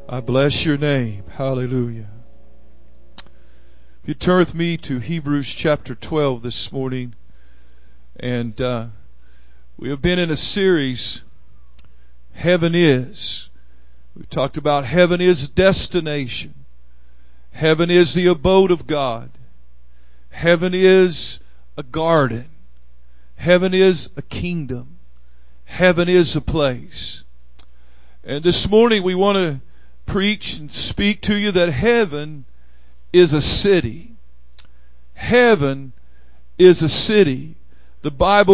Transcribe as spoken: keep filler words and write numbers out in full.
I bless your name. Hallelujah. If you turn with me to Hebrews chapter twelve this morning, and uh, we have been in a series, Heaven Is. We talked about heaven is destination. Heaven is the abode of God. Heaven is a garden. Heaven is a kingdom. Heaven is a place. And this morning we want to preach and speak to you that heaven is a city. Heaven is a city. The Bible